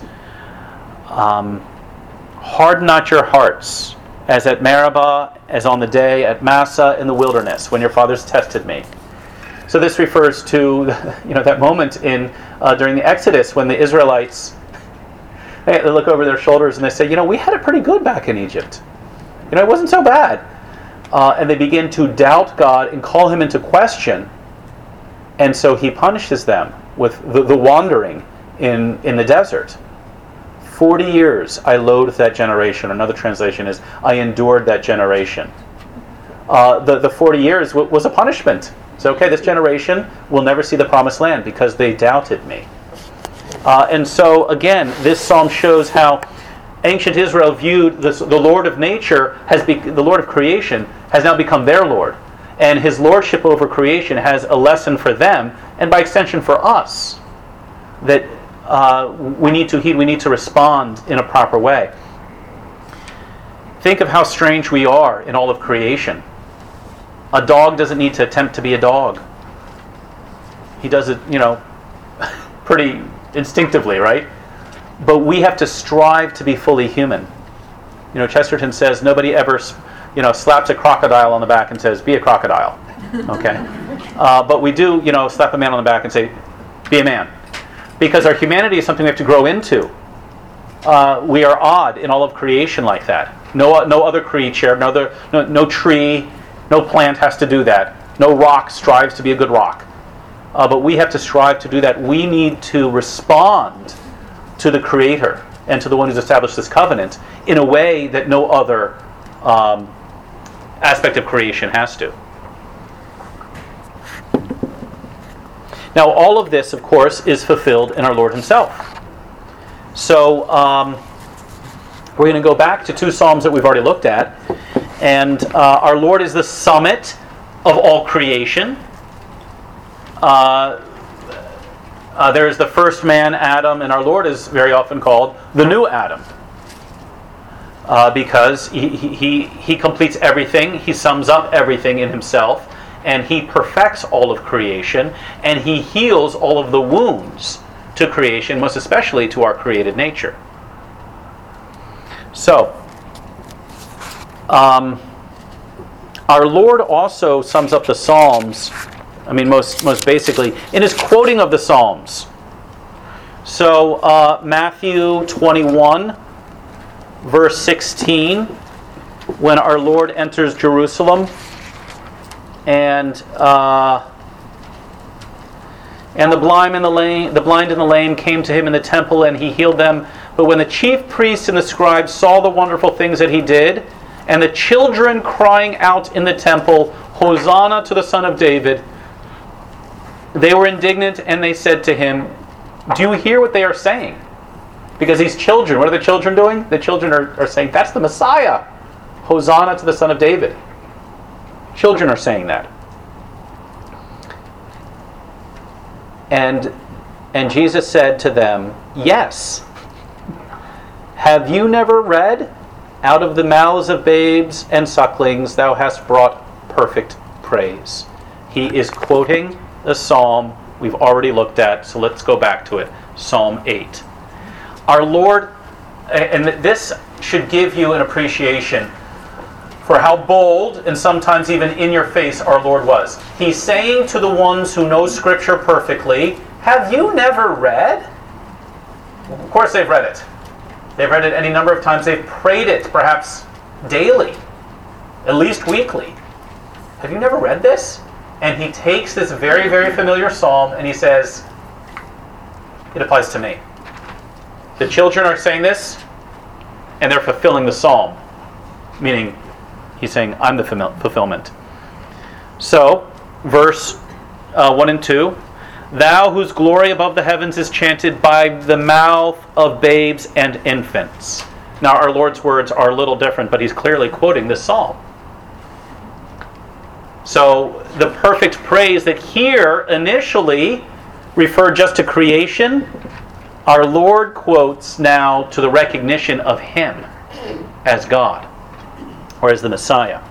Um, harden not your hearts, as at Meribah, as on the day at Massah in the wilderness, when your fathers tested me. So this refers to, you know, that moment in uh, during the Exodus when the Israelites, they look over their shoulders and they say, you know, we had it pretty good back in Egypt. You know, it wasn't so bad. Uh, and they begin to doubt God and call him into question. And so he punishes them with the, the wandering in, in the desert. Forty years I loathed that generation. Another translation is, I endured that generation. Uh, the, the forty years w- was a punishment. So, okay, this generation will never see the promised land because they doubted me. Uh, and so, again, this psalm shows how ancient Israel viewed this, the Lord of nature, has be, the Lord of creation, has now become their Lord. And his lordship over creation has a lesson for them, and by extension for us, that uh, we need to heed, we need to respond in a proper way. Think of how strange we are in all of creation. A dog doesn't need to attempt to be a dog. He does it, you know, pretty instinctively, right? But we have to strive to be fully human. You know, Chesterton says nobody ever, you know, slaps a crocodile on the back and says, be a crocodile. Okay? Uh, but we do, you know, slap a man on the back and say, be a man. Because our humanity is something we have to grow into. Uh, we are odd in all of creation like that. No, no other creature, no other, no, no tree, No plant has to do that. No rock strives to be a good rock. Uh, but we have to strive to do that. We need to respond to the Creator and to the one who's established this covenant in a way that no other um, aspect of creation has to. Now, all of this, of course, is fulfilled in our Lord Himself. So, um, we're going to go back to two Psalms that we've already looked at. And uh, our Lord is the summit of all creation. Uh, uh, there is the first man, Adam, and our Lord is very often called the new Adam. Uh, because he, he, he completes everything, He sums up everything in Himself, and He perfects all of creation, and He heals all of the wounds to creation, most especially to our created nature. So, um, our Lord also sums up the Psalms, I mean, most most basically, in His quoting of the Psalms. So, uh, Matthew twenty-one, verse sixteen, when our Lord enters Jerusalem, and uh, and the blind and the lame, the blind and the lame came to Him in the temple, and He healed them. But when the chief priests and the scribes saw the wonderful things that He did, and the children crying out in the temple, Hosanna to the Son of David, they were indignant, and they said to Him, do you hear what they are saying? Because these children, what are the children doing? The children are, are saying, that's the Messiah. Hosanna to the Son of David. Children are saying that. And, and Jesus said to them, yes. Have you never read, out of the mouths of babes and sucklings thou hast brought perfect praise? He is quoting the psalm we've already looked at, so let's go back to it. Psalm eight. Our Lord, and this should give you an appreciation for how bold and sometimes even in your face our Lord was. He's saying to the ones who know Scripture perfectly, have you never read? Of course they've read it. They've read it any number of times. They've prayed it perhaps daily, at least weekly. Have you never read this? And He takes this very, very familiar psalm and He says, it applies to me. The children are saying this, and they're fulfilling the psalm. Meaning, He's saying, I'm the fulfillment. So, verse uh, one and two. Thou whose glory above the heavens is chanted by the mouth of babes and infants. Now, our Lord's words are a little different, but He's clearly quoting this psalm. So, the perfect praise that here initially referred just to creation, our Lord quotes now to the recognition of Him as God, or as the Messiah.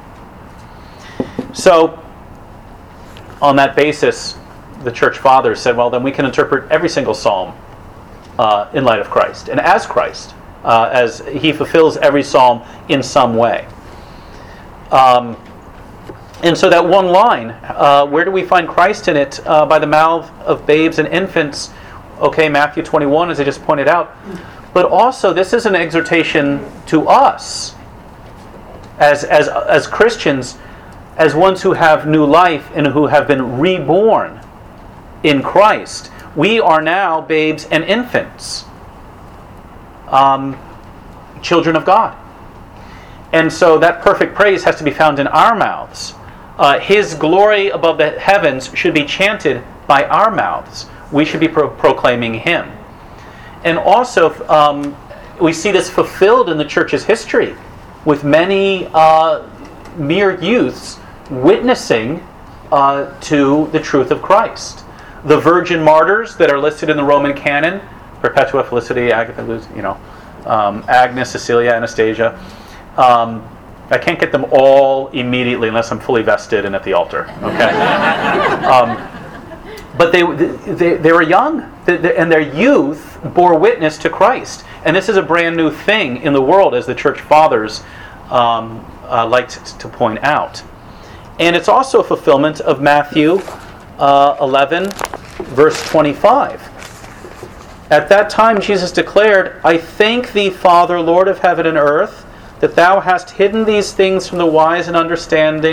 So, on that basis, the Church Fathers said, well, then we can interpret every single psalm uh, in light of Christ, and as Christ, uh, as He fulfills every psalm in some way. Um, and so that one line, uh, where do we find Christ in it? Uh, by the mouth of babes and infants. Okay, Matthew twenty-one, as I just pointed out. But also, this is an exhortation to us, as as as Christians, as ones who have new life and who have been reborn in Christ. We are now babes and infants, um, children of God. And so that perfect praise has to be found in our mouths. Uh, His glory above the heavens should be chanted by our mouths. We should be pro- proclaiming Him. And also, um, we see this fulfilled in the church's history, with many uh, mere youths witnessing uh, to the truth of Christ. The virgin martyrs that are listed in the Roman canon, Perpetua, Felicity, Agatha, you know, um, Agnes, Cecilia, Anastasia. Um, I can't get them all immediately unless I'm fully vested and at the altar. Okay, um, but they, they they were young, and their youth bore witness to Christ. And this is a brand new thing in the world, as the Church Fathers um, uh, liked to point out. And it's also a fulfillment of Matthew uh, eleven, verse twenty-five. At that time Jesus declared, I thank Thee, Father, Lord of heaven and earth, that Thou hast hidden these things from the wise and understanding,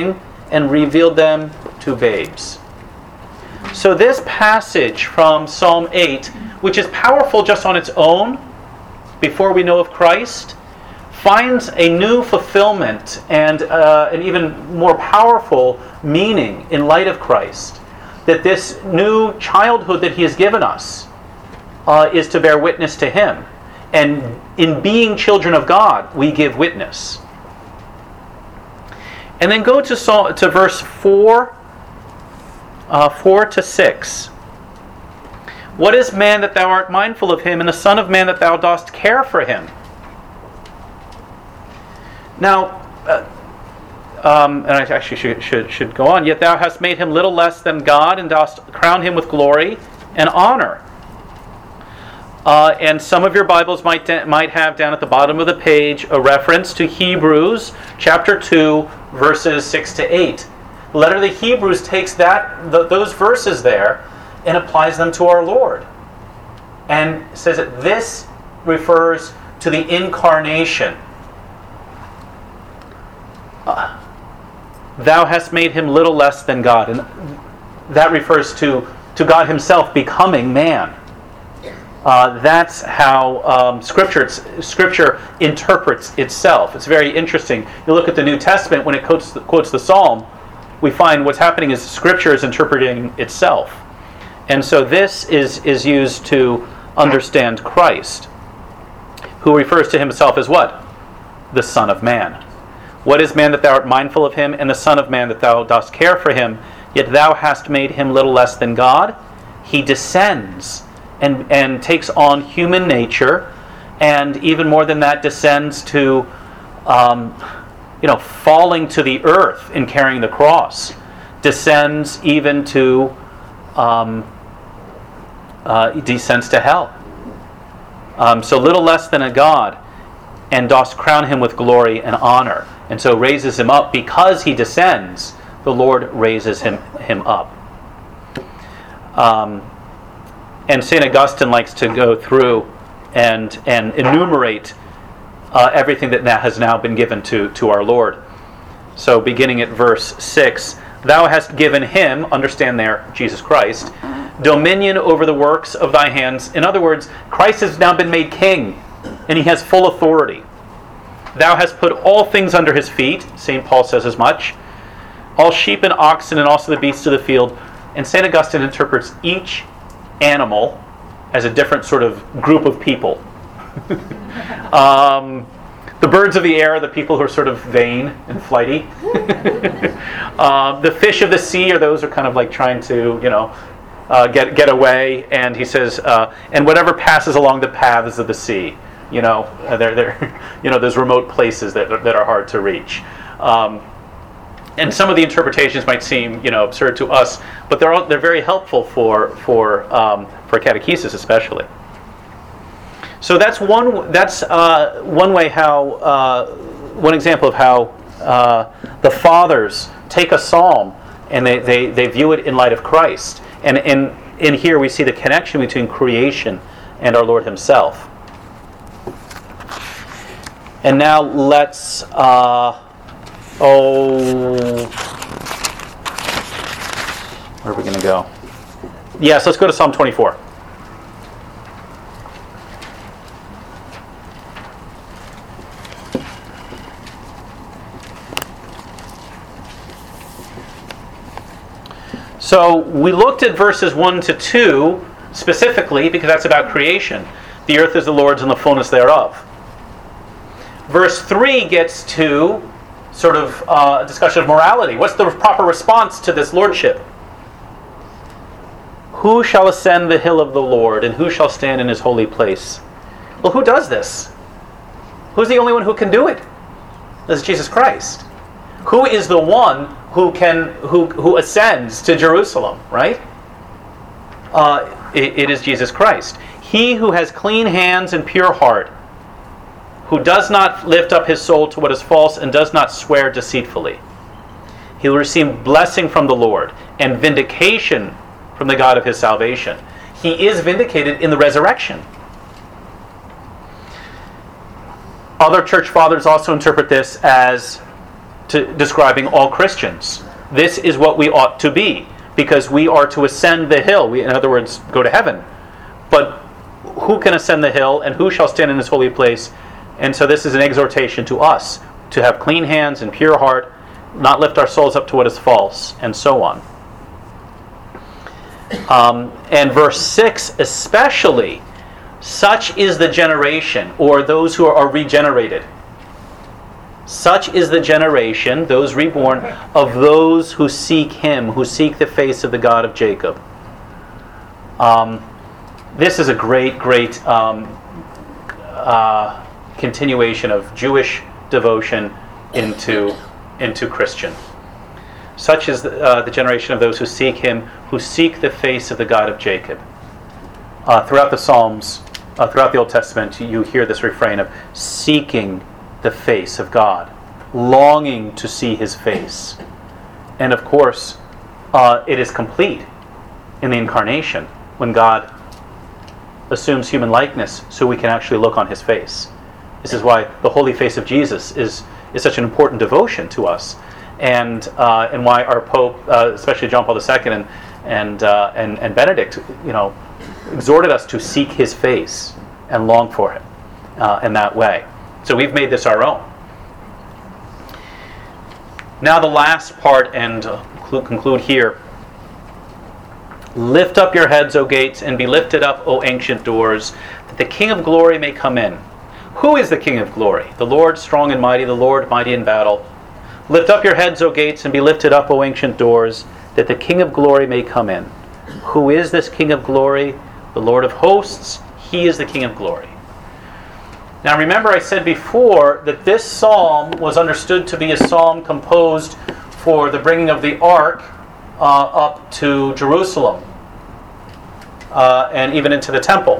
and revealed them to babes. So this passage from Psalm eight, which is powerful just on its own, before we know of Christ, finds a new fulfillment and uh, an even more powerful meaning in light of Christ. That this new childhood that he has given us uh, is to bear witness to him. And in being children of God, we give witness. And then go to, Psalm, to verse four, uh, four to six. What is man that thou art mindful of him, and the son of man that thou dost care for him? Now, uh, um, and I actually should, should, should go on. Yet thou hast made him little less than God, and dost crown him with glory and honor. Uh, and some of your Bibles might da- might have down at the bottom of the page a reference to Hebrews chapter two, verses six to eight. The letter of the Hebrews takes that th- those verses there and applies them to our Lord, and says that this refers to the incarnation. Uh, thou hast made him little less than God, and that refers to, to God himself becoming man. Uh, that's how um, Scripture Scripture interprets itself. It's very interesting. You look at the New Testament, when it quotes the, quotes the Psalm, we find what's happening is Scripture is interpreting itself. And so this is, is used to understand Christ, who refers to himself as what? The Son of Man. What is man that thou art mindful of him, and the Son of Man that thou dost care for him? Yet thou hast made him little less than God. He descends and, and takes on human nature, and even more than that, descends to um, you know, falling to the earth and carrying the cross. Descends even to um, Uh, descends to hell. Um, so little less than a God, and dost crown him with glory and honor. And so raises him up. Because he descends, the Lord raises him, him up. Um, and Saint Augustine likes to go through and, and enumerate uh, everything that now has now been given to, to our Lord. So beginning at verse six, thou hast given him, understand there, Jesus Christ, dominion over the works of thy hands. In other words, Christ has now been made king, and he has full authority. Thou hast put all things under his feet, Saint Paul says as much, all sheep and oxen and also the beasts of the field. And Saint Augustine interprets each animal as a different sort of group of people. um, the birds of the air are the people who are sort of vain and flighty. uh, the fish of the sea are those who are kind of like trying to, you know, Uh, get get away, and he says, uh, and whatever passes along the paths of the sea, you know, uh, they're, they're, you know, those remote places that that are hard to reach. Um, and some of the interpretations might seem, you know, absurd to us, but they're all, they're very helpful for for um, for catechesis especially. So that's one that's uh, one way how uh, one example of how uh, the fathers take a psalm and they, they, they view it in light of Christ. And in, in here we see the connection between creation and our Lord himself. And now let's, uh, oh, where are we going to go? Yes, let's go to Psalm twenty-four. So we looked at verses one to two specifically because that's about creation. The earth is the Lord's and the fullness thereof. Verse three gets to sort of uh, a discussion of morality. What's the proper response to this lordship? Who shall ascend the hill of the Lord, and who shall stand in his holy place? Well, who does this? Who's the only one who can do it? This is Jesus Christ. Who is the one who can who who ascends to Jerusalem, right? Uh, it, it is Jesus Christ. He who has clean hands and pure heart, who does not lift up his soul to what is false and does not swear deceitfully. He will receive blessing from the Lord and vindication from the God of his salvation. He is vindicated in the resurrection. Other church fathers also interpret this as to describing all Christians. This is what we ought to be, because we are to ascend the hill. We, in other words, go to heaven. But who can ascend the hill, and who shall stand in his holy place? And so this is an exhortation to us to have clean hands and pure heart, not lift our souls up to what is false, and so on. Um, and verse six especially, such is the generation, or those who are regenerated. Such is the generation, those reborn, of those who seek him, who seek the face of the God of Jacob. Um, this is a great, great um, uh, continuation of Jewish devotion into, into Christian. Such is the, uh, the generation of those who seek him, who seek the face of the God of Jacob. Uh, throughout the Psalms, uh, throughout the Old Testament, you hear this refrain of seeking the face of God, longing to see his face. And of course, uh, it is complete in the incarnation, when God assumes human likeness so we can actually look on his face. This is why the holy face of Jesus is, is such an important devotion to us. And uh, and why our Pope, uh, especially John Paul the Second and and, uh, and and Benedict, you know, exhorted us to seek his face and long for him uh, in that way. So we've made this our own. Now the last part, and uh, conclude here. Lift up your heads, O gates, and be lifted up, O ancient doors, that the King of glory may come in. Who is the King of glory? The Lord strong and mighty, the Lord mighty in battle. Lift up your heads, O gates, and be lifted up, O ancient doors, that the King of glory may come in. Who is this King of glory? The Lord of hosts. He is the King of glory. Now remember, I said before that this psalm was understood to be a psalm composed for the bringing of the ark uh, up to Jerusalem uh, and even into the temple.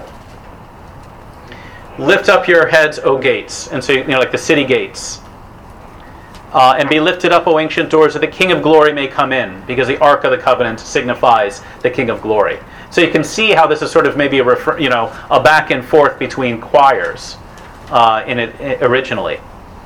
Lift up your heads, O gates, and so you know, like the city gates. Uh, and be lifted up, O ancient doors, that the King of glory may come in, because the Ark of the Covenant signifies the King of glory. So you can see how this is sort of maybe a refer, you know a back and forth between choirs uh, in it originally.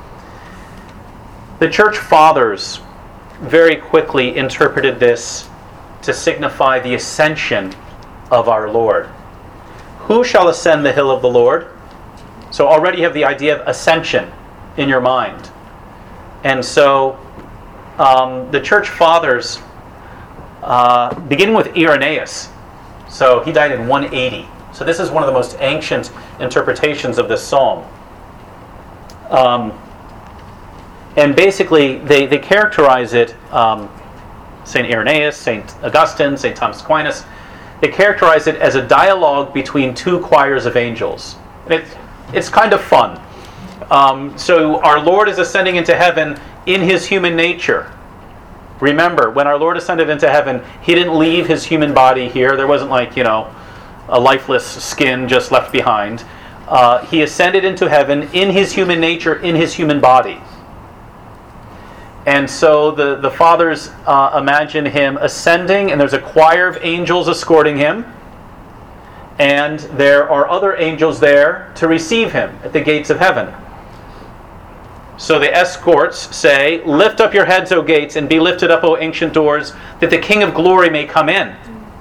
The Church Fathers very quickly interpreted this to signify the ascension of our Lord. Who shall ascend the hill of the Lord? So already you have the idea of ascension in your mind. And so um, the Church Fathers, uh, beginning with Irenaeus, so he died in one eighty. So this is one of the most ancient interpretations of this psalm. Um, and basically, they, they characterize it, um, Saint Irenaeus, Saint Augustine, Saint Thomas Aquinas, they characterize it as a dialogue between two choirs of angels. And it's, it's kind of fun. Um, so our Lord is ascending into heaven in his human nature. Remember, when our Lord ascended into heaven, he didn't leave his human body here. There wasn't like, you know, a lifeless skin just left behind. Uh, he ascended into heaven in his human nature, in his human body. And so the, the fathers uh, imagine him ascending, and there's a choir of angels escorting him. And there are other angels there to receive him at the gates of heaven. So the escorts say, lift up your heads, O gates, and be lifted up, O ancient doors, that the King of glory may come in.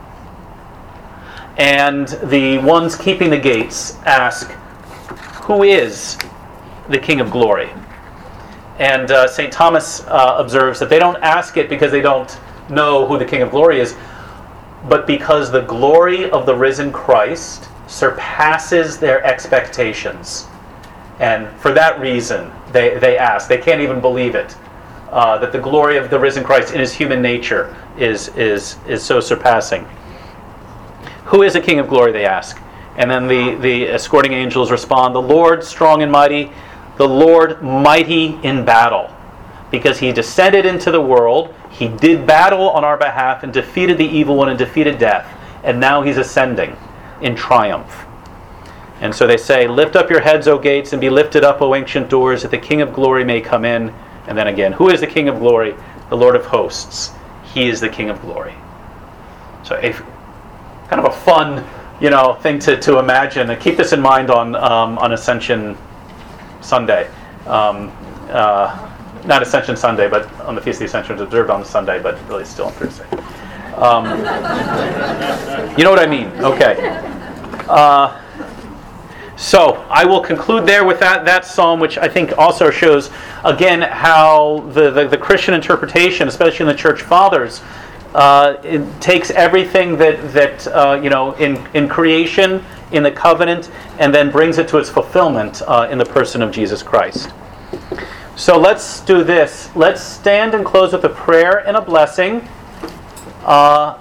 And the ones keeping the gates ask, who is the King of glory? And uh, Saint Thomas uh, observes that they don't ask it because they don't know who the King of glory is, but because the glory of the risen Christ surpasses their expectations. And for that reason, they, they ask. They can't even believe it. Uh, that the glory of the risen Christ in his human nature is, is, is so surpassing. Who is the King of glory, they ask. And then the, the escorting angels respond, the Lord strong and mighty, the Lord mighty in battle. Because he descended into the world, he did battle on our behalf and defeated the evil one and defeated death. And now he's ascending in triumph. And so they say, lift up your heads, O gates, and be lifted up, O ancient doors, that the King of glory may come in. And then again, who is the King of glory? The Lord of hosts. He is the King of glory. So a, kind of a fun, you know, thing to, to imagine. Keep this in mind on um, on Ascension Sunday. Um, uh, not Ascension Sunday, but on the Feast of the Ascension, it's observed on the Sunday, but really still on Thursday. Um, you know what I mean? Okay. Uh, so I will conclude there with that that psalm, which I think also shows again how the, the, the Christian interpretation, especially in the Church Fathers, uh, it takes everything that that uh, you know in in creation, in the covenant, and then brings it to its fulfillment uh, in the person of Jesus Christ. So let's do this. Let's stand and close with a prayer and a blessing. Uh,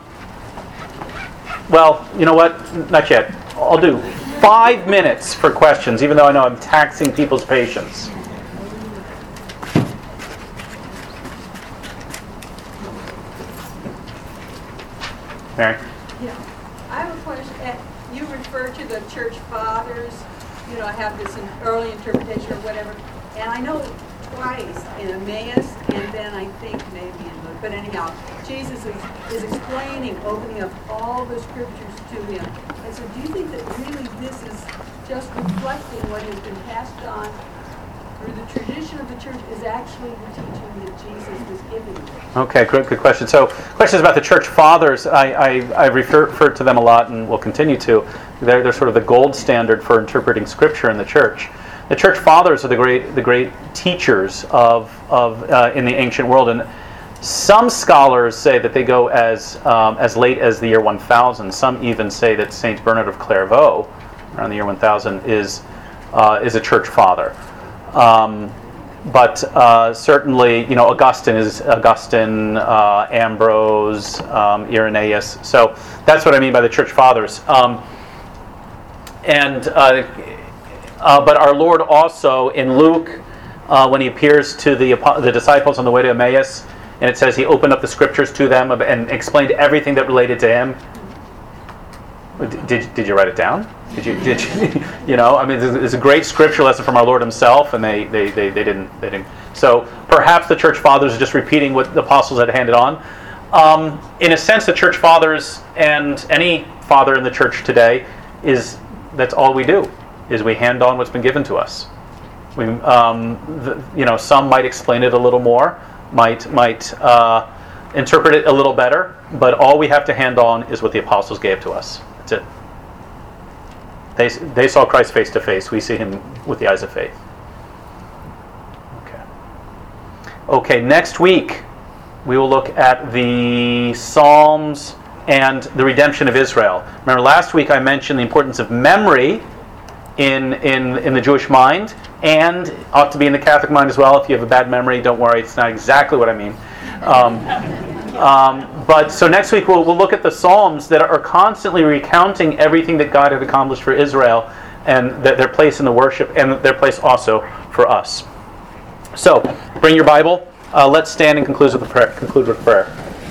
well, you know what? Not yet. I'll do five minutes for questions, even though I know I'm taxing people's patience. Mary? Yeah. I have a question. Uh, You refer to the church fathers, you know, have this in early interpretation or whatever. And I know twice in Emmaus, and then I think maybe in Luke. But anyhow, Jesus is, is explaining, opening up all the scriptures to him. And so do you think that really this is just reflecting what has been passed on through the tradition of the church is actually the teaching that Jesus was giving them? Okay, good, good question. So, questions about the church fathers, I, I, I refer, refer to them a lot and will continue to. They're, they're sort of the gold standard for interpreting Scripture in the church. The church fathers are the great the great teachers of of uh, in the ancient world, and some scholars say that they go as um, as late as the year one thousand. Some even say that Saint Bernard of Clairvaux, around the year one thousand, is uh, is a church father. Um, but uh, certainly, you know, Augustine is Augustine, uh, Ambrose, um, Irenaeus. So that's what I mean by the church fathers. Um, and uh, uh, but our Lord also in Luke, uh, when he appears to the the disciples on the way to Emmaus, and it says he opened up the scriptures to them and explained everything that related to him. Did did you write it down? Did you did you, you know? I mean, there's a great scripture lesson from our Lord Himself, and they they, they, they didn't they didn't. So perhaps the church fathers are just repeating what the apostles had handed on. Um, in a sense, the church fathers and any father in the church today is that's all we do is we hand on what's been given to us. We um, the, you know some might explain it a little more, might might uh, interpret it a little better, but all we have to hand on is what the apostles gave to us. That's it. They, they saw Christ face to face. We see him with the eyes of faith. Okay. Okay, next week we will look at the Psalms and the redemption of Israel. Remember last week I mentioned the importance of memory in, in, in the Jewish mind, and ought to be in the Catholic mind as well. If you have a bad memory, don't worry, it's not exactly what I mean. Um, Um, but so next week we'll, we'll look at the Psalms that are constantly recounting everything that God had accomplished for Israel and that their place in the worship and their place also for us. So bring your Bible. Uh, let's stand and conclude with prayer. Conclude with prayer.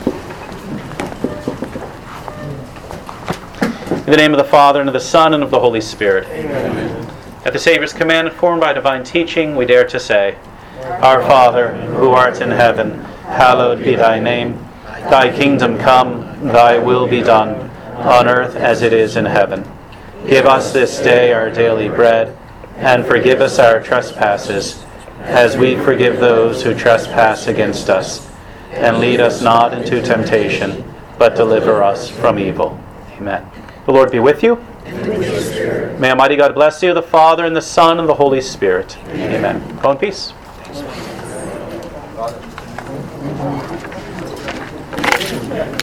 In the name of the Father, and of the Son, and of the Holy Spirit. Amen. At the Savior's command, informed by divine teaching, we dare to say, Our Father, who art in heaven, hallowed be thy name. Thy kingdom come, thy will be done, on earth as it is in heaven. Give us this day our daily bread, and forgive us our trespasses, as we forgive those who trespass against us. And lead us not into temptation, but deliver us from evil. Amen. The Lord be with you. May Almighty God bless you, the Father, and the Son, and the Holy Spirit. Amen. Go in peace.